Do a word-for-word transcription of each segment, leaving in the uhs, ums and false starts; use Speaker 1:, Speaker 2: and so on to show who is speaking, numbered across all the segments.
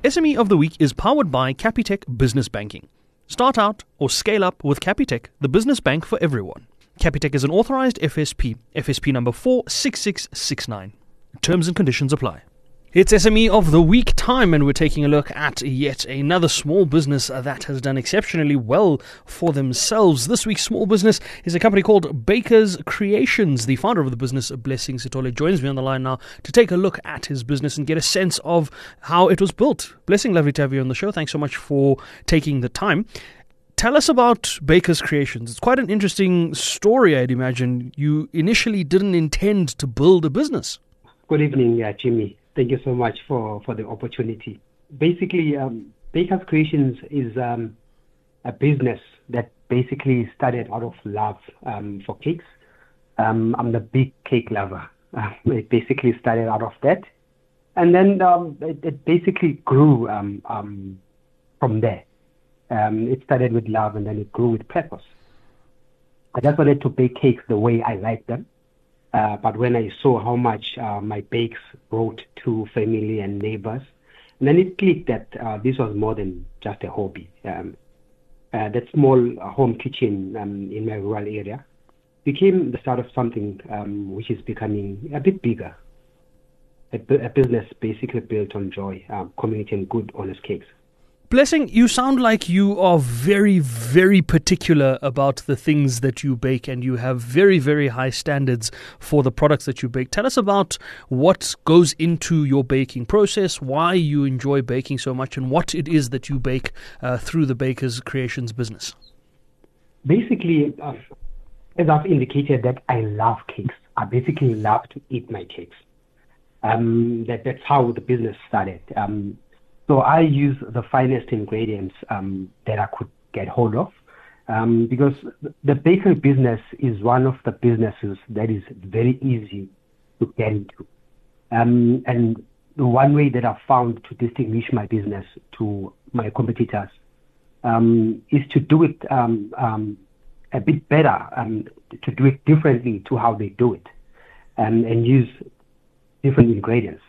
Speaker 1: S M E of the Week is powered by Capitec Business Banking. Start out or scale up with Capitec, the business bank for everyone. Capitec is an authorized F S P, F S P number four six six six nine. Terms and conditions apply. It's S M E of the Week time, and we're taking a look at yet another small business that has done exceptionally well for themselves. This week's small business is a company called Baker's Creations. The founder of the business, Blessing Sithole, joins me on the line now to take a look at his business and get a sense of how it was built. Blessing, lovely to have you on the show. Thanks so much for taking the time. Tell us about Baker's Creations. It's quite an interesting story, I'd imagine. You initially didn't intend to build a business.
Speaker 2: Good evening, uh, Jimmy. Thank you so much for, for the opportunity. Basically, um, Baker's Creations is um, a business that basically started out of love um, for cakes. Um, I'm the big cake lover. Uh, it basically started out of that. And then um, it, it basically grew um, um, from there. Um, it started with love and then it grew with purpose. I just wanted to bake cakes the way I like them. Uh, but when I saw how much uh, my bakes brought to family and neighbors, and then it clicked that uh, this was more than just a hobby. Um, uh, that small uh, home kitchen um, in my rural area became the start of something um, which is becoming a bit bigger. A, a business basically built on joy, uh, community, and good, honest cakes.
Speaker 1: Blessing, you sound like you are very, very particular about the things that you bake, and you have very, very high standards for the products that you bake. Tell us about what goes into your baking process, why you enjoy baking so much, and what it is that you bake uh, through the Baker's Creations business.
Speaker 2: Basically, uh, as I've indicated, that I love cakes. I basically love to eat my cakes. Um, that, that's how the business started. Um, So I use the finest ingredients um, that I could get hold of um, because the bakery business is one of the businesses that is very easy to get into. Um, and the one way that I've found to distinguish my business to my competitors um, is to do it um, um, a bit better, um, to do it differently to how they do it, um, and use different ingredients.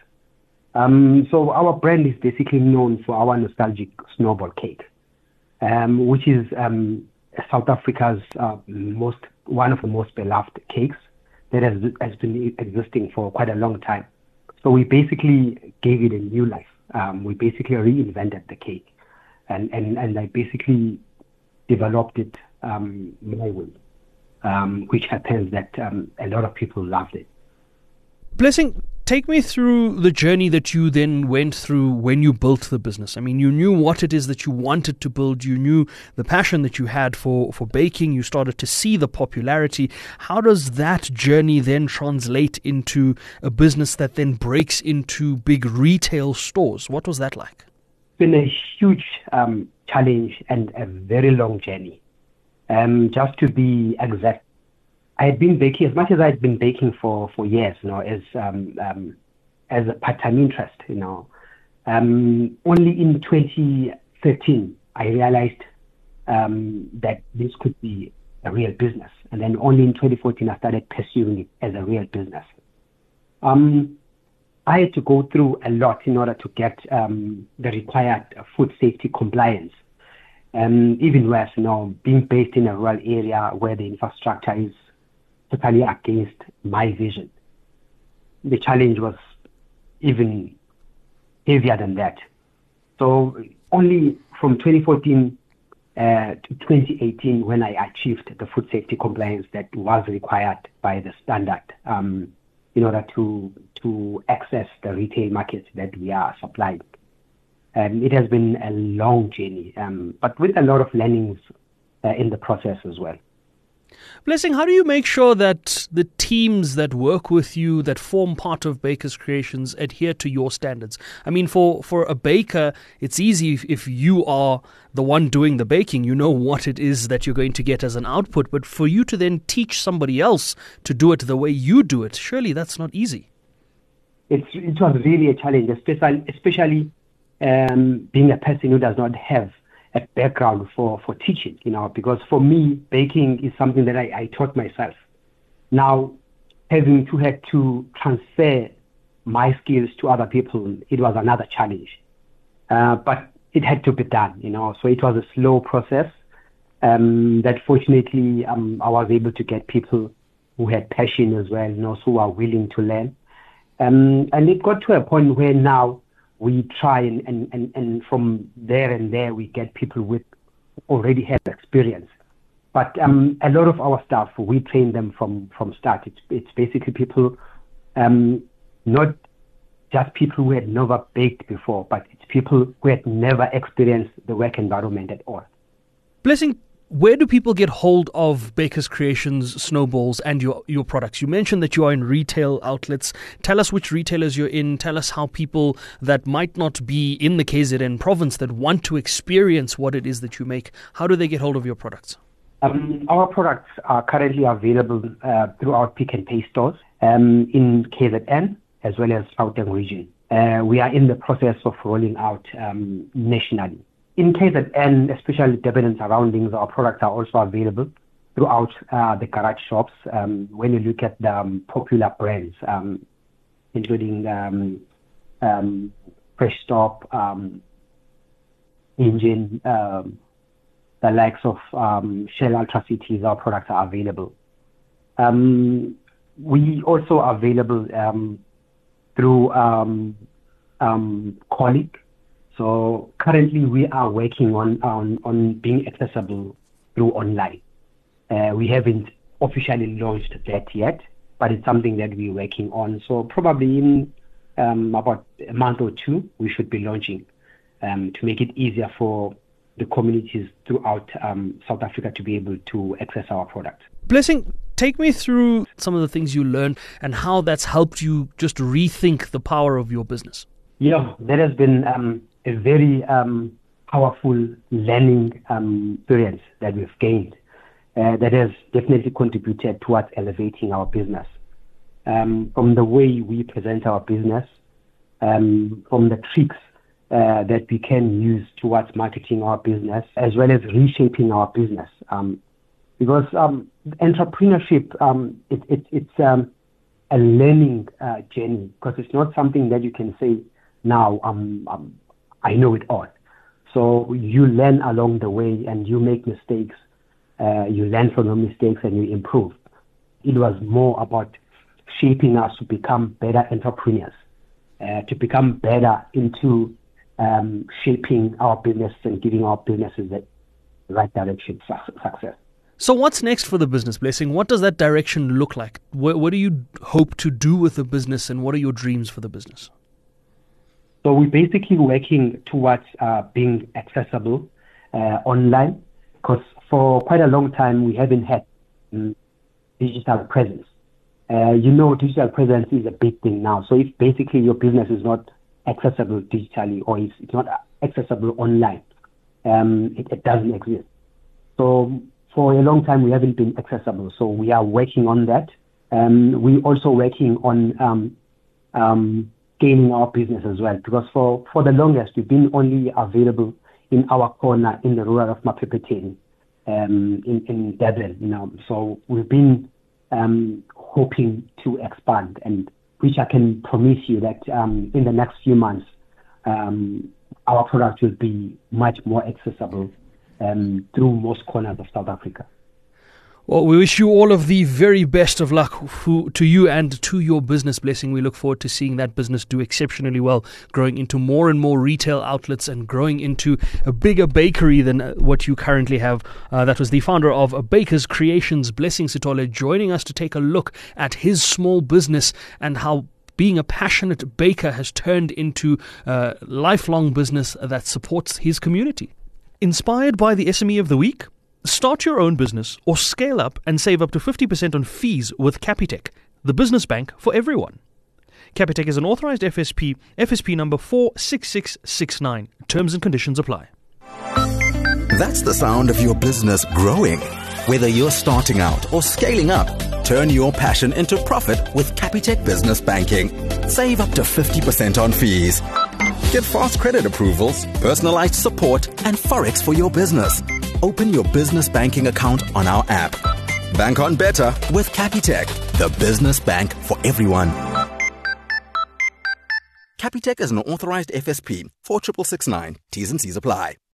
Speaker 2: Um, so our brand is basically known for our nostalgic snowball cake, um, which is um, South Africa's uh, most one of the most beloved cakes that has, has been existing for quite a long time. So we basically gave it a new life. Um, we basically reinvented the cake, and, and, and I basically developed it um, my way, um, which happens that um, a lot of people loved it.
Speaker 1: Blessing, take me through the journey that you then went through when you built the business. I mean, you knew what it is that you wanted to build. You knew the passion that you had for, for baking. You started to see the popularity. How does that journey then translate into a business that then breaks into big retail stores? What was that like?
Speaker 2: It's been a huge um, challenge and a very long journey. Um, just to be exact, I had been baking as much as I had been baking for, for years, you know, as um, um, as a part-time interest, you know. Um, only in twenty thirteen I realized um, that this could be a real business, and then only in twenty fourteen I started pursuing it as a real business. Um, I had to go through a lot in order to get um, the required food safety compliance. Um, even worse, you know, being based in a rural area where the infrastructure is totally against my vision. The challenge was even heavier than that. So only from twenty fourteen uh, to twenty eighteen, when I achieved the food safety compliance that was required by the standard um, in order to to access the retail markets that we are supplying. Um, it has been a long journey, um, but with a lot of learnings uh, in the process as well.
Speaker 1: Blessing, how do you make sure that the teams that work with you, that form part of Baker's Creations, adhere to your standards? I mean, for, for a baker, it's easy if, if you are the one doing the baking, you know what it is that you're going to get as an output. But for you to then teach somebody else to do it the way you do it, surely that's not easy.
Speaker 2: It's, it was really a challenge, especially, especially um, being a person who does not have a background for, for teaching, you know, because for me, baking is something that I, I taught myself. Now, having to have to transfer my skills to other people, it was another challenge. uh, but it had to be done, you know. So it was a slow process um, that fortunately um, I was able to get people who had passion as well, you know, who are willing to learn. Um, and it got to a point where now we try and, and, and, and from there and there we get people with already have experience. But um, a lot of our staff, we train them from, from start. It's, it's basically people, um, not just people who had never baked before, but it's people who had never experienced the work environment at all.
Speaker 1: Blessing, where do people get hold of Baker's Creations, Snowballs, and your, your products? You mentioned that you are in retail outlets. Tell us which retailers you're in. Tell us how people that might not be in the K Z N province that want to experience what it is that you make, how do they get hold of your products?
Speaker 2: Um, our products are currently available uh, throughout Pick and Pay stores um, in K Z N as well as Gauteng region. Uh, we are in the process of rolling out um, nationally. In K Z N, especially Durban and surroundings, our products are also available throughout uh, the garage shops. Um, when you look at the um, popular brands, um, including um, um, Fresh Stop, um, Engine, um, the likes of um, Shell Ultra Cities, our products are available. Um, we also are available um, through um, um, Colic. So currently we are working on, on, on being accessible through online. Uh, we haven't officially launched that yet, but it's something that we're working on. So probably in um, about a month or two, we should be launching um, to make it easier for the communities throughout um, South Africa to be able to access our product.
Speaker 1: Blessing, take me through some of the things you learned and how that's helped you just rethink the power of your business.
Speaker 2: Yeah, that has been um, a very um, powerful learning um, experience that we've gained uh, that has definitely contributed towards elevating our business. Um, from the way we present our business, um, from the tricks uh, that we can use towards marketing our business, as well as reshaping our business. Um, because um, entrepreneurship, um, it, it, it's um, a learning uh, journey, because it's not something that you can say, now um, um, I know it all. So you learn along the way and you make mistakes. Uh, you learn from your mistakes and you improve. It was more about shaping us to become better entrepreneurs, uh, to become better into um, shaping our business and giving our businesses the right direction for success.
Speaker 1: So what's next for the business, Blessing? What does that direction look like? What, what do you hope to do with the business, and what are your dreams for the business?
Speaker 2: So we're basically working towards uh, being accessible uh, online, because for quite a long time we haven't had um, digital presence. Uh, you know, digital presence is a big thing now. So if basically your business is not accessible digitally, or it's, it's not accessible online, um, it, it doesn't exist. So for a long time we haven't been accessible. So we are working on that. Um, we're also working on um, um, scaling our business as well, because for, for the longest we've been only available in our corner in the rural of Mapepeteni, um, in, in Durban, you know. So we've been um, hoping to expand, and which I can promise you that um, in the next few months, um, our product will be much more accessible um, through most corners of South Africa.
Speaker 1: Well, we wish you all of the very best of luck to you and to your business, Blessing. We look forward to seeing that business do exceptionally well, growing into more and more retail outlets and growing into a bigger bakery than what you currently have. Uh, that was the founder of Baker's Creations, Blessing Sithole, joining us to take a look at his small business and how being a passionate baker has turned into a lifelong business that supports his community. Inspired by the S M E of the Week? Start your own business or scale up and save up to fifty percent on fees with Capitec, the business bank for everyone. Capitec is an authorized F S P, F S P number four six six six nine. Terms and conditions apply.
Speaker 3: That's the sound of your business growing. Whether you're starting out or scaling up, turn your passion into profit with Capitec Business Banking. Save up to fifty percent on fees. Get fast credit approvals, personalized support, and Forex for your business. Open your business banking account on our app. Bank on better with Capitec, the business bank for everyone. Capitec is an authorized F S P. four six six nine. T's and C's apply.